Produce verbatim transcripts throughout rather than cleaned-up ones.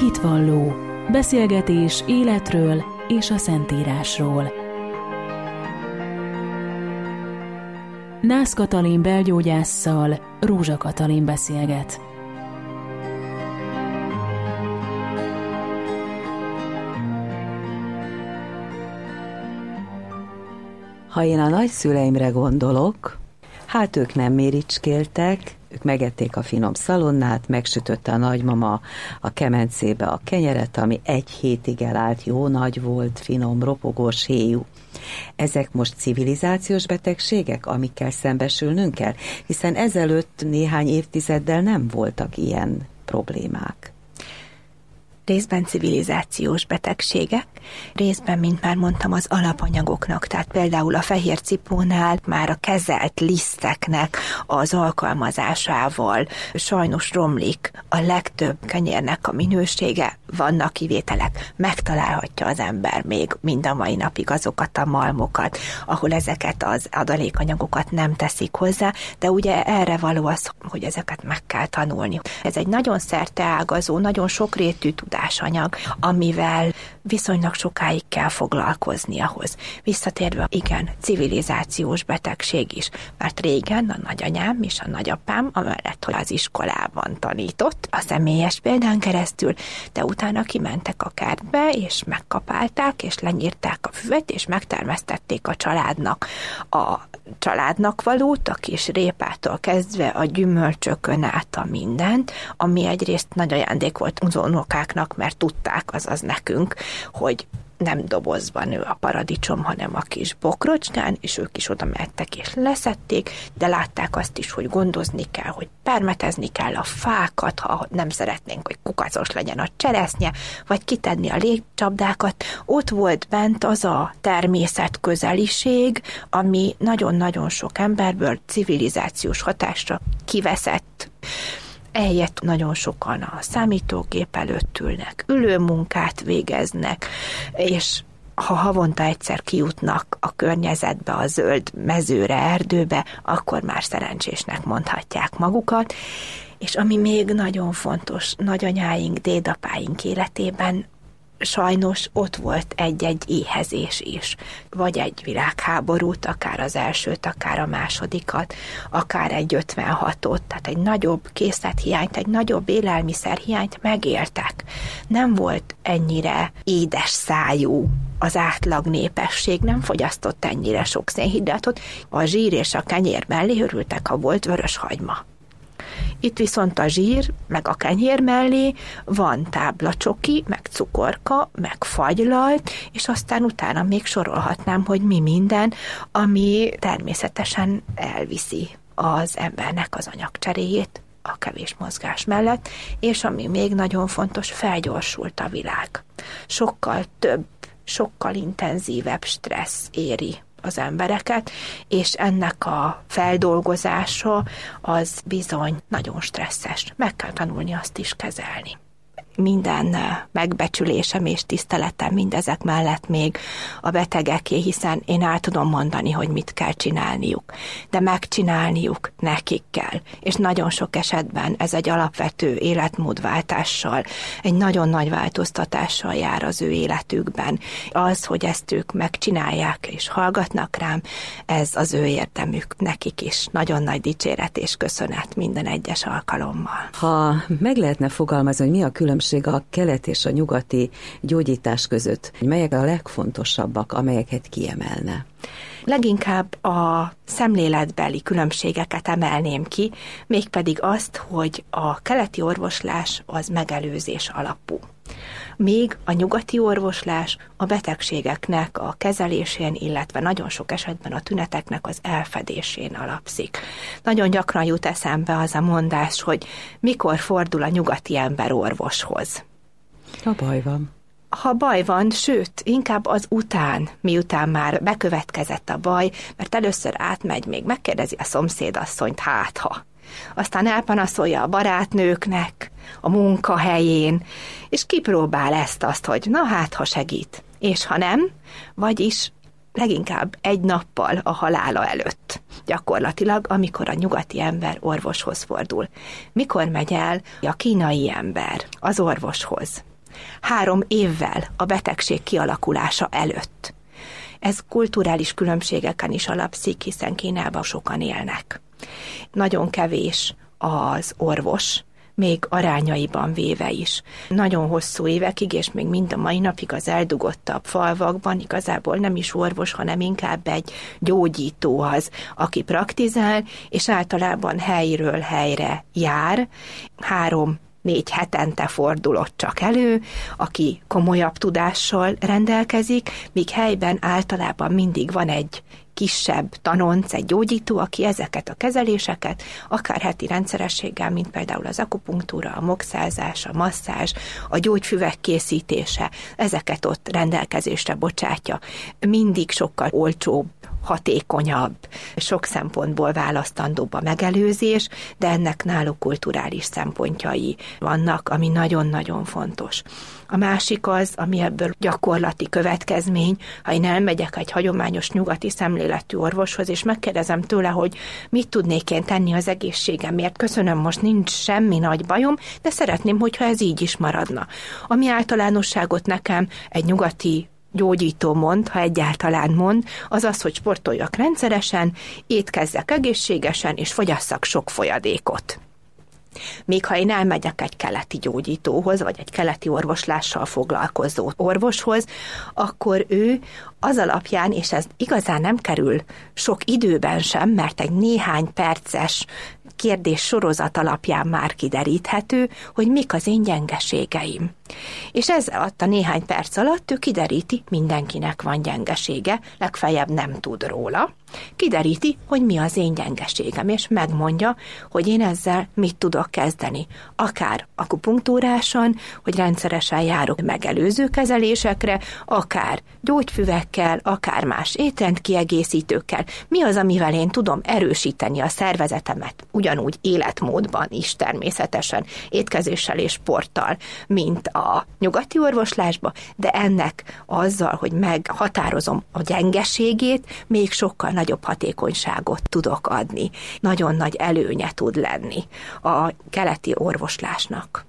Hitvalló. Beszélgetés életről és a Szentírásról. Nász Katalin belgyógyásszal Rózsa Katalin beszélget. Ha én a nagyszüleimre gondolok, hát ők nem méricskéltek, ők megették a finom szalonnát, megsütötte a nagymama a kemencébe a kenyeret, ami egy hétig elállt, jó nagy volt, finom, ropogós héjú. Ezek most civilizációs betegségek, amikkel szembesülnünk kell, hiszen ezelőtt néhány évtizeddel nem voltak ilyen problémák. Részben civilizációs betegségek, részben, mint már mondtam, az alapanyagoknak, tehát például a fehér cipónál már a kezelt liszteknek az alkalmazásával sajnos romlik a legtöbb kenyérnek a minősége, vannak kivételek, megtalálhatja az ember még mind a mai napig azokat a malmokat, ahol ezeket az adalékanyagokat nem teszik hozzá, de ugye erre való az, hogy ezeket meg kell tanulni. Ez egy nagyon szerteágazó, nagyon sokrétű tudásanyag, amivel viszonylag sokáig kell foglalkozni ahhoz. Visszatérve, igen, civilizációs betegség is, mert régen a nagyanyám és a nagyapám, amellett, hogy az iskolában tanított, a személyes példán keresztül, de utána kimentek a kertbe, és megkapálták, és lenyírták a füvet, és megtermesztették a családnak a családnak valót, a kis répától kezdve a gyümölcsökön át a mindent, ami egyrészt nagy ajándék volt az unokáknak, mert tudták, azaz nekünk, hogy nem dobozban nő a paradicsom, hanem a kis bokrocskán, és ők is oda mentek és leszették, de látták azt is, hogy gondozni kell, hogy permetezni kell a fákat, ha nem szeretnénk, hogy kukacos legyen a cseresznye, vagy kitenni a légcsapdákat. Ott volt bent az a természetközeliség, ami nagyon-nagyon sok emberből civilizációs hatásra kiveszett. Eljött nagyon sokan a számítógép előtt ülnek, ülőmunkát végeznek, és ha havonta egyszer kijutnak a környezetbe, a zöld mezőre, erdőbe, akkor már szerencsésnek mondhatják magukat. És ami még nagyon fontos, nagyanyáink, dédapáink életében, sajnos ott volt egy-egy éhezés is, vagy egy világháborút, akár az elsőt, akár a másodikat, akár egy ötvenhatot, tehát egy nagyobb készlethiányt, egy nagyobb élelmiszerhiányt megéltek. Nem volt ennyire édes szájú az átlag népesség, nem fogyasztott ennyire sok szénhidratot, a zsír és a kenyér mellé örültek, ha volt vörös hagyma. Itt viszont a zsír, meg a kenyér mellé van táblacsoki, meg cukorka, meg fagylalt, és aztán utána még sorolhatnám, hogy mi minden, ami természetesen elviszi az embernek az anyagcseréjét a kevés mozgás mellett, és ami még nagyon fontos, felgyorsult a világ. Sokkal több, sokkal intenzívebb stressz éri az embereket, és ennek a feldolgozása az bizony nagyon stresszes. Meg kell tanulni azt is kezelni. Minden megbecsülésem és tiszteletem mindezek mellett még a betegeké, hiszen én el tudom mondani, hogy mit kell csinálniuk, de megcsinálniuk nekik kell, és nagyon sok esetben ez egy alapvető életmódváltással, egy nagyon nagy változtatással jár az ő életükben. Az, hogy ezt ők megcsinálják és hallgatnak rám, ez az ő érdemük, nekik is nagyon nagy dicséret és köszönet minden egyes alkalommal. Ha meg lehetne fogalmazni, hogy mi a különbség a kelet és a nyugati gyógyítás között, melyek a legfontosabbak, amelyeket kiemelne? Leginkább a szemléletbeli különbségeket emelném ki, mégpedig azt, hogy a keleti orvoslás az megelőzés alapú. Míg a nyugati orvoslás a betegségeknek a kezelésén, illetve nagyon sok esetben a tüneteknek az elfedésén alapszik. Nagyon gyakran jut eszembe az a mondás, hogy mikor fordul a nyugati ember orvoshoz. Ha baj van. Ha baj van, sőt, inkább az után, miután már bekövetkezett a baj, mert először átmegy, még megkérdezi a szomszédasszonyt, hát ha. Aztán elpanaszolja a barátnőknek, a munkahelyén, és kipróbál ezt-azt, hogy na hát, ha segít. És ha nem, vagyis leginkább egy nappal a halála előtt. Gyakorlatilag, amikor a nyugati ember orvoshoz fordul. Mikor megy el a kínai ember az orvoshoz? Három évvel a betegség kialakulása előtt. Ez kulturális különbségeken is alapszik, hiszen Kínában sokan élnek. Nagyon kevés az orvos, még arányaiban véve is. Nagyon hosszú évekig, és még mind a mai napig az eldugottabb falvakban igazából nem is orvos, hanem inkább egy gyógyító az, aki praktizál, és általában helyről helyre jár. Három négy hetente fordulott csak elő, aki komolyabb tudással rendelkezik, míg helyben általában mindig van egy kisebb tanonc, egy gyógyító, aki ezeket a kezeléseket, akár heti rendszerességgel, mint például az akupunktúra, a mokszázás, a masszázs, a gyógyfüvek készítése, ezeket ott rendelkezésre bocsátja. Mindig sokkal olcsóbb, hatékonyabb, sok szempontból választandóbb a megelőzés, de ennek náluk kulturális szempontjai vannak, ami nagyon-nagyon fontos. A másik az, ami ebből gyakorlati következmény, ha én elmegyek egy hagyományos nyugati szemléletű orvoshoz, és megkérdezem tőle, hogy mit tudnék én tenni az egészségemért, köszönöm, most nincs semmi nagy bajom, de szeretném, hogyha ez így is maradna. Ami általánosságot nekem egy nyugati gyógyító mond, ha egyáltalán mond, az az, hogy sportoljak rendszeresen, étkezzek egészségesen, és fogyasszak sok folyadékot. Még ha én elmegyek egy keleti gyógyítóhoz, vagy egy keleti orvoslással foglalkozó orvoshoz, akkor ő az alapján, és ez igazán nem kerül sok időben sem, mert egy néhány perces kérdés sorozat alapján már kideríthető, hogy mik az én gyengeségeim. És ez alatt a néhány perc alatt ő kideríti, mindenkinek van gyengesége, legfeljebb nem tud róla, kideríti, hogy mi az én gyengeségem, és megmondja, hogy én ezzel mit tudok kezdeni. Akár akupunktúrásan, hogy rendszeresen járok megelőző kezelésekre, akár gyógyfüvekkel, akár más étrendkiegészítőkkel. Mi az, amivel én tudom erősíteni a szervezetemet, ugyanúgy életmódban is természetesen, étkezéssel és sporttal, mint a nyugati orvoslásba, de ennek azzal, hogy meghatározom a gyengeségét, még sokkal nagyobb hatékonyságot tudok adni. Nagyon nagy előnye tud lenni a keleti orvoslásnak.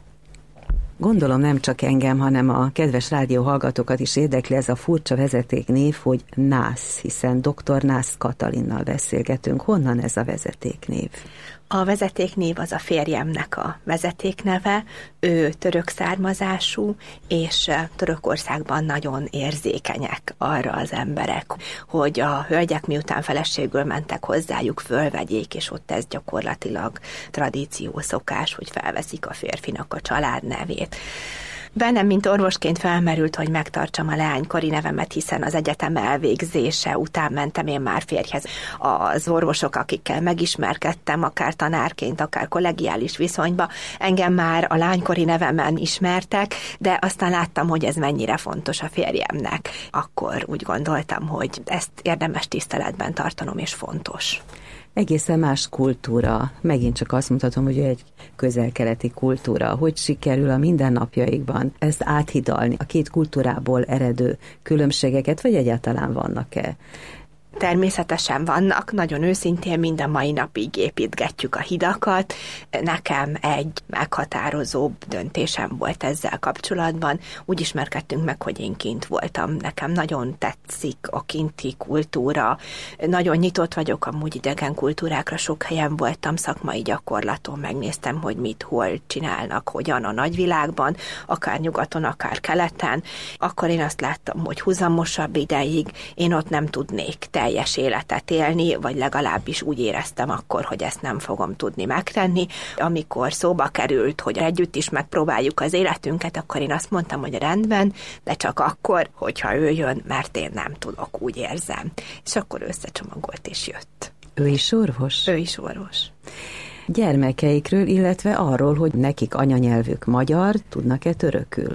Gondolom nem csak engem, hanem a kedves rádióhallgatókat is érdekli ez a furcsa vezetéknév, hogy nász, hiszen doktor Nász Katalinnal beszélgetünk. Honnan ez a vezetéknév? A vezetéknév az a férjemnek a vezetékneve, ő török származású, és Törökországban nagyon érzékenyek arra az emberek, hogy a hölgyek miután feleségül mentek hozzájuk, fölvegyék, és ott ez gyakorlatilag tradíció, szokás, hogy felveszik a férfinak a családnevét. Bennem, mint orvosként felmerült, hogy megtartsam a leánykori nevemet, hiszen az egyetem elvégzése után mentem én már férjhez. Az orvosok, akikkel megismerkedtem, akár tanárként, akár kollegiális viszonyba, engem már a lánykori nevemen ismertek, de aztán láttam, hogy ez mennyire fontos a férjemnek. Akkor úgy gondoltam, hogy ezt érdemes tiszteletben tartanom, és fontos. Egészen más kultúra. Megint csak azt mutatom, hogy egy közel-keleti kultúra. Hogy sikerül a mindennapjaikban ezt áthidalni, a két kultúrából eredő különbségeket, vagy egyáltalán vannak-e? Természetesen vannak, nagyon őszintén mind a mai napig építgetjük a hidakat. Nekem egy meghatározóbb döntésem volt ezzel kapcsolatban. Úgy ismerkedtünk meg, hogy én kint voltam. Nekem nagyon tetszik a kinti kultúra. Nagyon nyitott vagyok amúgy idegen kultúrákra, sok helyen voltam szakmai gyakorlaton, megnéztem, hogy mit, hol csinálnak, hogyan a nagyvilágban, akár nyugaton, akár keleten. Akkor én azt láttam, hogy húzamosabb ideig én ott nem tudnék teljes életet élni, vagy legalábbis úgy éreztem akkor, hogy ezt nem fogom tudni megtenni. Amikor szóba került, hogy együtt is megpróbáljuk az életünket, akkor én azt mondtam, hogy rendben, de csak akkor, hogyha ő jön, mert én nem tudok, úgy érzem. És akkor összecsomagolt és jött. Ő is orvos? Ő is orvos. Gyermekeikről, illetve arról, hogy nekik anyanyelvük magyar, tudnak-e törökül?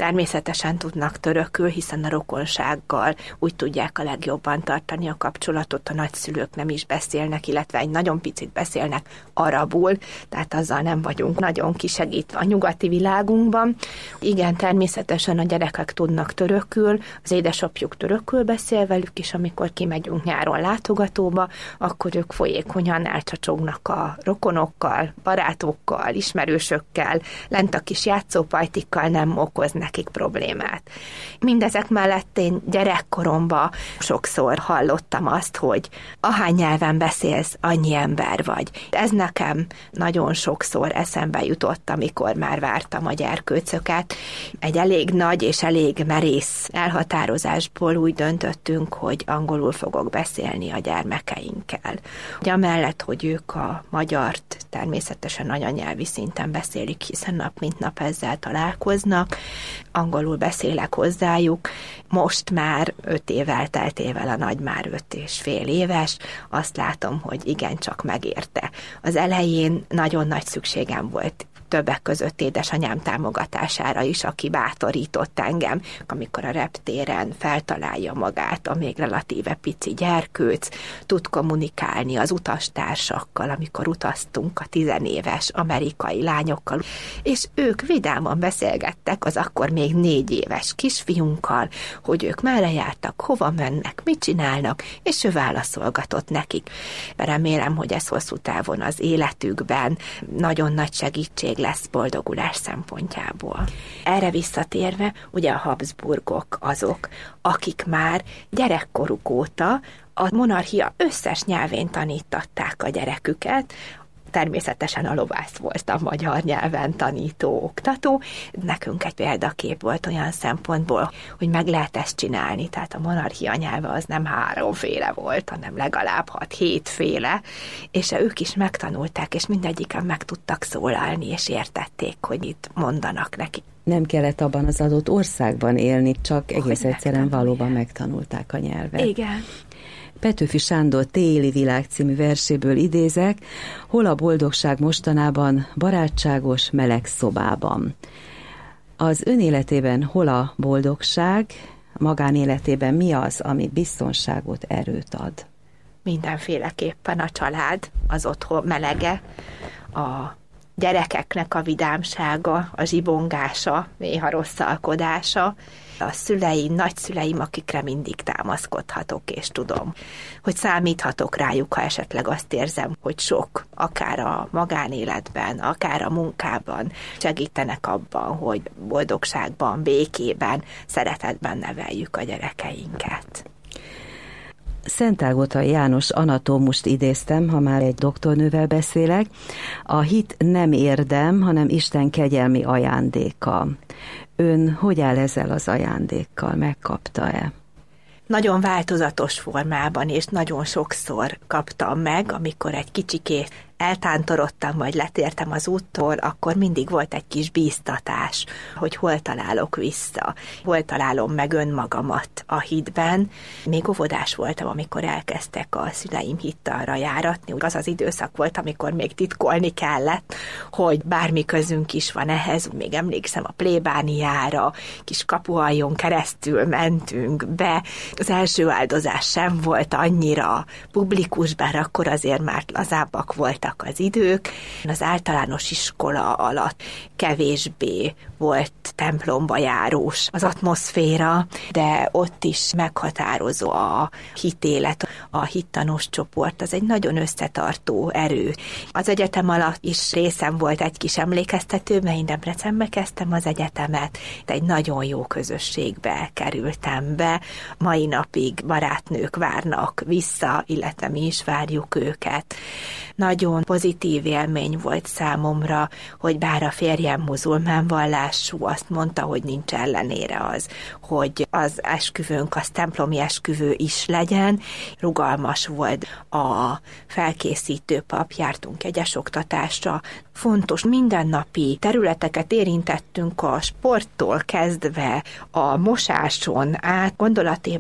Természetesen tudnak törökül, hiszen a rokonsággal úgy tudják a legjobban tartani a kapcsolatot, a nagyszülők nem is beszélnek, illetve egy nagyon picit beszélnek arabul, tehát azzal nem vagyunk nagyon kisegítve a nyugati világunkban. Igen, természetesen a gyerekek tudnak törökül, az édesapjuk törökül beszél velük is, amikor kimegyünk nyáron látogatóba, akkor ők folyékonyan elcsacsognak a rokonokkal, barátokkal, ismerősökkel, lent a kis játszópajtikkal, nem okoz nekik problémát. Mindezek mellett én gyerekkoromban sokszor hallottam azt, hogy ahány nyelven beszélsz, annyi ember vagy. Ez nekem nagyon sokszor eszembe jutott, amikor már vártam a gyerkőcöket. Egy elég nagy és elég merész elhatározásból úgy döntöttünk, hogy angolul fogok beszélni a gyermekeinkkel. Ugye amellett, hogy ők a magyart természetesen anyanyelvi szinten beszélik, hiszen nap mint nap ezzel találkoznak, angolul beszélek hozzájuk. Most már öt év elteltével, a nagy már öt és fél éves, azt látom, hogy igencsak megérte. Az elején nagyon nagy szükségem volt többek között édesanyám támogatására is, aki bátorított engem, amikor a reptéren feltalálja magát a még relatíve pici gyerkőc, tud kommunikálni az utastársakkal, amikor utaztunk a tizenéves amerikai lányokkal, és ők vidáman beszélgettek az akkor még négy éves kisfiunkkal, hogy ők merre jártak, hova mennek, mit csinálnak, és ő válaszolgatott nekik. Remélem, hogy ez hosszú távon az életükben nagyon nagy segítség lesz boldogulás szempontjából. Erre visszatérve, ugye a Habsburgok azok, akik már gyerekkoruk óta a monarchia összes nyelvén tanítatták a gyereküket. Természetesen a lovász volt a magyar nyelven tanító oktató. Nekünk egy példakép volt olyan szempontból, hogy meg lehet ezt csinálni, tehát a monarchia nyelve az nem háromféle volt, hanem legalább hat-hétféle, és ők is megtanulták, és mindegyiken meg tudtak szólalni, és értették, hogy itt mondanak neki. Nem kellett abban az adott országban élni, csak egész egyszerűen valóban megtanulták a nyelvet. Igen. Petőfi Sándor Téli világ című verséből idézek, hol a boldogság mostanában barátságos, meleg szobában. Az ön életében hol a boldogság, a magánéletében mi az, ami biztonságot, erőt ad? Mindenféleképpen a család, az otthon melege, a gyerekeknek a vidámsága, a zsibongása, néha rosszalkodása, a szüleim, nagyszüleim, akikre mindig támaszkodhatok, és tudom, hogy számíthatok rájuk, ha esetleg azt érzem, hogy sok, akár a magánéletben, akár a munkában segítenek abban, hogy boldogságban, békében, szeretetben neveljük a gyerekeinket. Szentágotai János anatómust idéztem, ha már egy doktornővel beszélek. A hit nem érdem, hanem Isten kegyelmi ajándéka. Ön hogy áll ezzel az ajándékkal? Megkapta-e? Nagyon változatos formában, és nagyon sokszor kaptam meg, amikor egy kicsikét eltántorodtam, vagy letértem az úttól, akkor mindig volt egy kis bíztatás, hogy hol találok vissza, hol találom meg önmagamat a hitben. Még óvodás voltam, amikor elkezdtek a szüleim hittalra járatni. Az az időszak volt, amikor még titkolni kellett, hogy bármi közünk is van ehhez. Még emlékszem a plébániára, kis kapuhajón keresztül mentünk be. Az első áldozás sem volt annyira publikus, bár akkor azért már lazábbak voltak az idők. Az általános iskola alatt kevésbé volt templomba járós az atmoszféra, de ott is meghatározó a hitélet, a hittanós csoport, az egy nagyon összetartó erő. Az egyetem alatt is részem volt egy kis emlékeztető, mert én Debrecenbe kezdtem az egyetemet, de egy nagyon jó közösségbe kerültem be. Mai napig barátnők várnak vissza, illetve mi is várjuk őket. Nagyon pozitív élmény volt számomra, hogy bár a férjem muzulmán vallású, azt mondta, hogy nincs ellenére az, hogy az esküvőnk, az templomi esküvő is legyen. Rugalmas volt a felkészítő pap, jártunk egyes oktatásra, fontos mindennapi területeket érintettünk, a sporttól kezdve a mosáson át,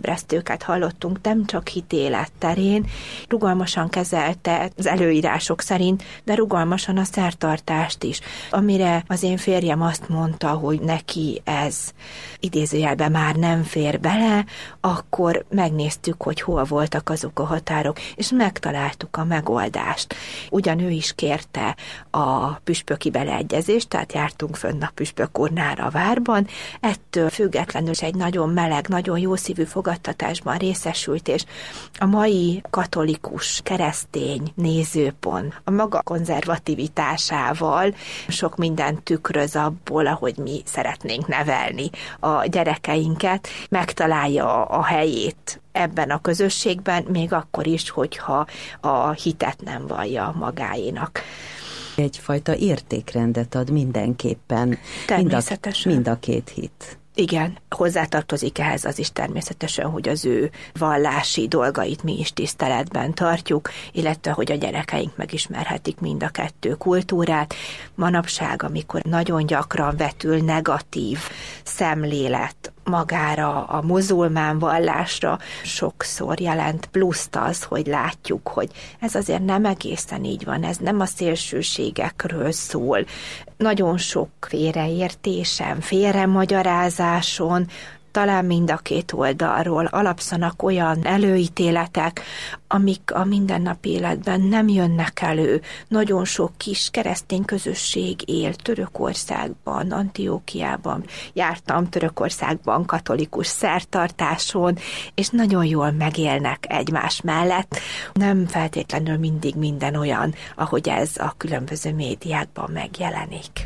gondolatébresztőket hallottunk, nem csak hitélet terén, rugalmasan kezelte az előírások szerint, de rugalmasan a szertartást is. Amire az én férjem azt mondta, hogy neki ez idézőjelben már nem fér bele, akkor megnéztük, hogy hol voltak azok a határok, és megtaláltuk a megoldást. Ugyan ő is kérte a püspöki beleegyezést, tehát jártunk fönn a püspök úrnára a várban, ettől függetlenül egy nagyon meleg, nagyon jó szívű fogadtatásban részesült, és a mai katolikus, keresztény nézőpont a maga konzervativitásával sok mindent tükröz abból, ahogy mi szeretnénk nevelni a gyerekeinket, megtalálja a helyét ebben a közösségben, még akkor is, hogyha a hitet nem vallja magáénak. Egyfajta értékrendet ad mindenképpen. Természetesen. Mind a, mind a két hit. Igen, hozzátartozik ehhez az is természetesen, hogy az ő vallási dolgait mi is tiszteletben tartjuk, illetve hogy a gyerekeink megismerhetik mind a kettő kultúrát. Manapság, amikor nagyon gyakran vetül negatív szemlélet magára, a muzulmán vallásra, sokszor jelent pluszt az, hogy látjuk, hogy ez azért nem egészen így van, ez nem a szélsőségekről szól. Nagyon sok félreértésen, félremagyarázáson, talán mind a két oldalról alapszanak olyan előítéletek, amik a mindennapi életben nem jönnek elő. Nagyon sok kis keresztény közösség él Törökországban, Antiókiában. Jártam Törökországban katolikus szertartáson, és nagyon jól megélnek egymás mellett. Nem feltétlenül mindig minden olyan, ahogy ez a különböző médiákban megjelenik.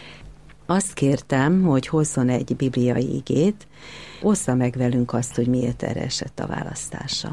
Azt kértem, hogy hozzon egy bibliai igét, ossza meg velünk azt, hogy miért erre esett a választása.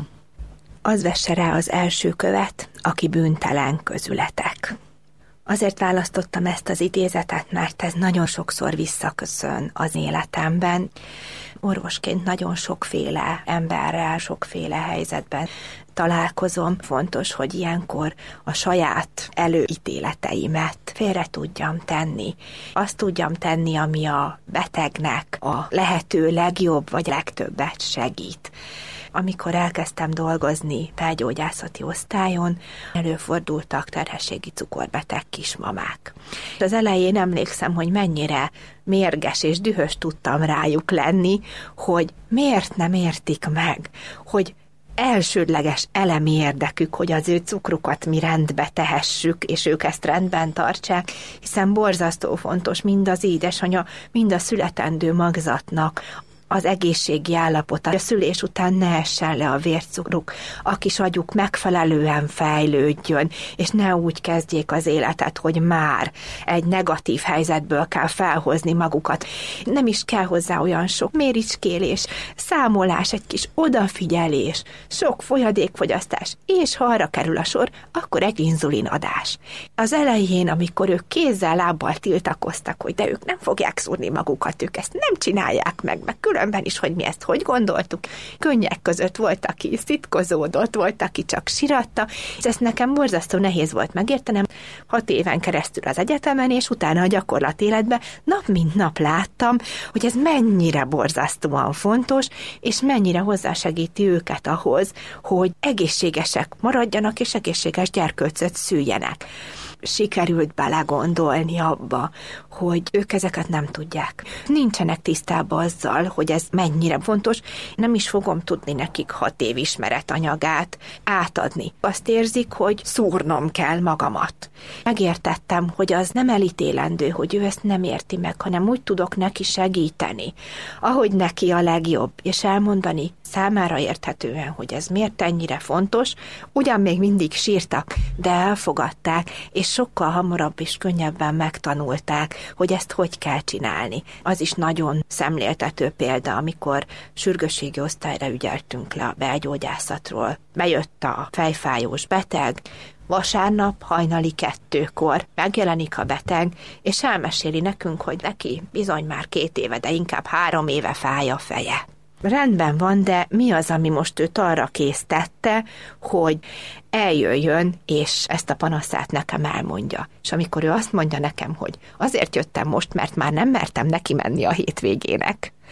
Az vesse rá az első követ, aki bűntelen közületek. Azért választottam ezt az idézetet, mert ez nagyon sokszor visszaköszön az életemben. Orvosként nagyon sokféle emberrel, sokféle helyzetben találkozom. Fontos, hogy ilyenkor a saját előítéleteimet félre tudjam tenni. Azt tudjam tenni, ami a betegnek a lehető legjobb vagy legtöbbet segít. Amikor elkezdtem dolgozni felgyógyászati osztályon, előfordultak terhességi cukorbeteg kismamák. Az elején emlékszem, hogy mennyire mérges és dühös tudtam rájuk lenni, hogy miért nem értik meg, hogy elsődleges elemi érdekük, hogy az ő cukrukat mi rendbe tehessük, és ők ezt rendben tartsák, hiszen borzasztó fontos mind az édesanya, mind a születendő magzatnak az egészségi állapota, a szülés után ne essen le a vércukruk, a kis agyuk megfelelően fejlődjön, és ne úgy kezdjék az életet, hogy már egy negatív helyzetből kell felhozni magukat. Nem is kell hozzá olyan sok méricskélés, számolás, egy kis odafigyelés, sok folyadékfogyasztás, és ha arra kerül a sor, akkor egy inzulinadás. Az elején, amikor ők kézzel, lábbal tiltakoztak, hogy de ők nem fogják szúrni magukat, ők ezt nem csinálják meg, meg különben is, hogy mi ezt hogy gondoltuk. Könnyek között volt, aki szitkozódott, volt, aki csak siratta, és ezt nekem borzasztó nehéz volt megértenem. Hat éven keresztül az egyetemen, és utána a gyakorlat életben nap mint nap láttam, hogy ez mennyire borzasztóan fontos, és mennyire hozzásegíti őket ahhoz, hogy egészségesek maradjanak, és egészséges gyerkőcöt szüljenek. Sikerült belegondolni abba, hogy ők ezeket nem tudják. Nincsenek tisztában azzal, hogy ez mennyire fontos. Nem is fogom tudni nekik hat év ismeretanyagát átadni. Azt érzik, hogy szúrnom kell magamat. Megértettem, hogy az nem elítélendő, hogy ő ezt nem érti meg, hanem úgy tudok neki segíteni, ahogy neki a legjobb, és elmondani számára érthetően, hogy ez miért ennyire fontos. Ugyan még mindig sírtak, de elfogadták, és sokkal hamarabb és könnyebben megtanulták, hogy ezt hogy kell csinálni. Az is nagyon szemléltető példa, amikor sürgősségi osztályra ügyeltünk le a belgyógyászatról. Bejött a fejfájós beteg, vasárnap hajnali kettőkor megjelenik a beteg, és elmeséli nekünk, hogy neki bizony már két éve, de inkább három éve fáj a feje. Rendben van, de mi az, ami most őt arra késztette, hogy eljöjjön, és ezt a panaszát nekem elmondja. És amikor ő azt mondja nekem, hogy azért jöttem most, mert már nem mertem neki menni a hétvégének,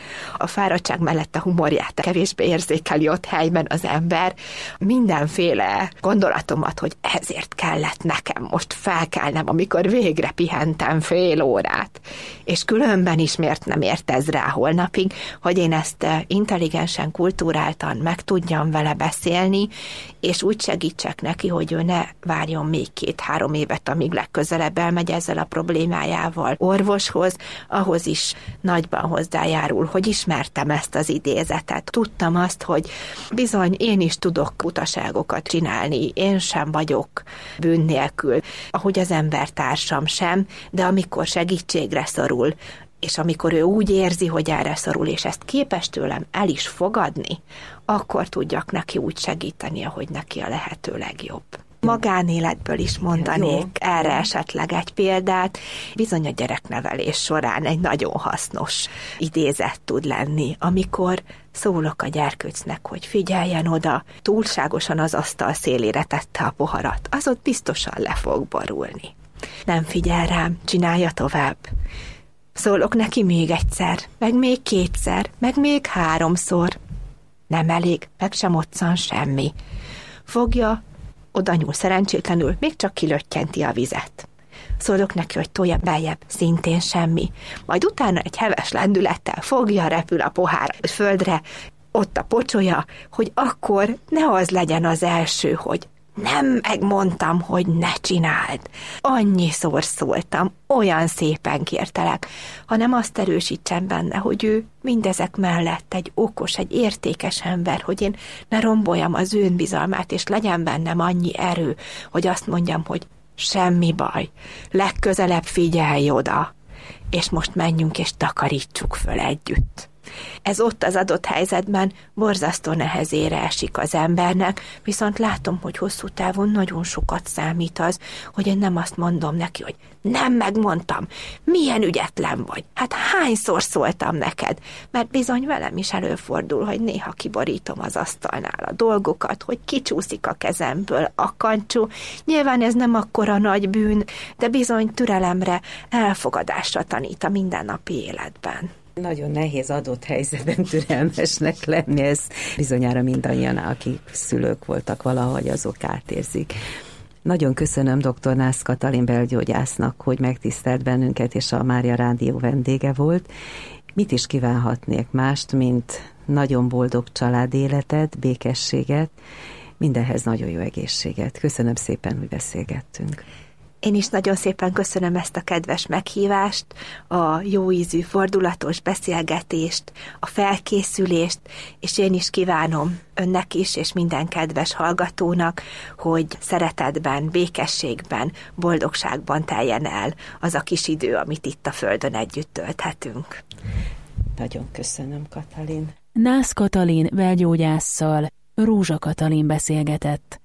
A fáradtság mellett a humorját kevésbé érzékeli ott helyben az ember. Mindenféle gondolatomat, hogy ezért kellett nekem most felkelnem, amikor végre pihentem fél órát. És különben is miért nem ért ez rá holnapig, hogy én ezt intelligensen, kulturáltan meg tudjam vele beszélni, és úgy segítsek neki, hogy ő ne várjon még két-három évet, amíg legközelebb elmegy ezzel a problémájával orvoshoz, ahhoz is nagyban hozzájárul, hogy ismertem ezt az idézetet. Tudtam azt, hogy bizony én is tudok utaságokat csinálni, én sem vagyok bűn nélkül, ahogy az embertársam sem, de amikor segítségre szorul, és amikor ő úgy érzi, hogy erre szorul, és ezt képes tőlem el is fogadni, akkor tudjak neki úgy segíteni, ahogy neki a lehető legjobb. Magánéletből is mondanék Jó. erre esetleg egy példát. Bizony a gyereknevelés során egy nagyon hasznos idézet tud lenni, amikor szólok a gyerkőcnek, hogy figyeljen oda, túlságosan az asztal szélére tette a poharat, az ott biztosan le fog borulni. Nem figyel rám, csinálja tovább. Szólok neki még egyszer, meg még kétszer, meg még háromszor. Nem elég, meg sem otszan semmi. Fogja, oda nyúl szerencsétlenül, még csak kilöttyenti a vizet. Szólok neki, hogy tolja beljebb, szintén semmi. Majd utána egy heves lendülettel fogja, repül a pohár a földre, ott a pocsolya, hogy akkor ne az legyen az első, hogy nem megmondtam, hogy ne csináld. Annyiszor szóltam, olyan szépen kértelek, hanem azt erősítsen benne, hogy ő mindezek mellett egy okos, egy értékes ember, hogy én ne romboljam az önbizalmát, és legyen bennem annyi erő, hogy azt mondjam, hogy semmi baj, legközelebb figyelj oda, és most menjünk és takarítsuk föl együtt. Ez ott az adott helyzetben borzasztó nehezére esik az embernek, viszont látom, hogy hosszú távon nagyon sokat számít az, hogy én nem azt mondom neki, hogy nem megmondtam, milyen ügyetlen vagy, hát hányszor szóltam neked, mert bizony velem is előfordul, hogy néha kiborítom az asztalnál a dolgokat, hogy kicsúszik a kezemből a kancsú. Nyilván ez nem akkora nagy bűn, de bizony türelemre, elfogadásra tanít a mindennapi életben. Nagyon nehéz adott helyzetben türelmesnek lenni, ez bizonyára mindannyian, akik szülők voltak valahogy, azok átérzik. Nagyon köszönöm dr. Nász Katalin belgyógyásznak, hogy megtisztelt bennünket, és a Mária Rádió vendége volt. Mit is kívánhatnék mást, mint nagyon boldog családéletet, békességet, mindenhez nagyon jó egészséget. Köszönöm szépen, hogy beszélgettünk. Én is nagyon szépen köszönöm ezt a kedves meghívást, a jó ízű, fordulatos beszélgetést, a felkészülést, és én is kívánom önnek is, és minden kedves hallgatónak, hogy szeretetben, békességben, boldogságban teljen el az a kis idő, amit itt a Földön együtt tölthetünk. Nagyon köszönöm, Katalin. Nász Katalin belgyógyásszal Rózsa Katalin beszélgetett.